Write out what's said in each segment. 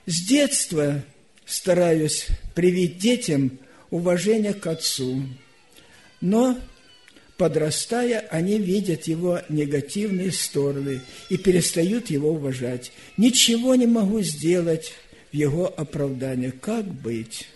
С детства стараюсь привить детям уважение к отцу, но, подрастая, они видят его негативные стороны и перестают его уважать. Ничего не могу сделать в его оправдание. Как быть?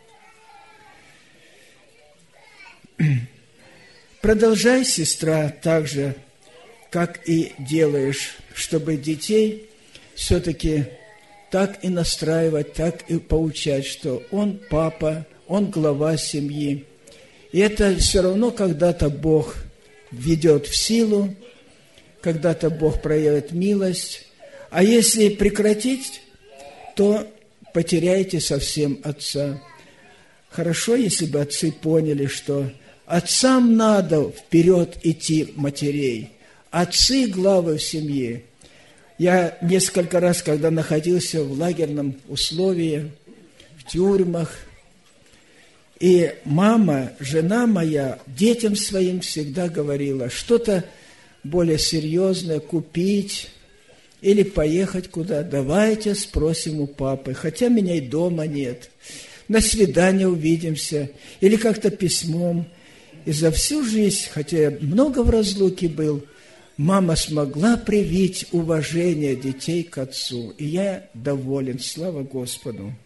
Продолжай, сестра, так же, как и делаешь, чтобы детей все-таки так и настраивать, так и поучать, что он папа, он глава семьи. И это все равно когда-то Бог введет в силу, когда-то Бог проявит милость. А если прекратить, то потеряете совсем отца. Хорошо, если бы отцы поняли, что отцам надо вперед идти матерей. Отцы – главы в семье. Я несколько раз, когда находился в лагерном условии, в тюрьмах, и мама, жена моя, детям своим всегда говорила, что-то более серьезное купить или поехать куда, давайте спросим у папы, хотя меня и дома нет. На свидание увидимся, или как-то письмом. И за всю жизнь, хотя я много в разлуке был, мама смогла привить уважение детей к отцу. И я доволен, слава Господу.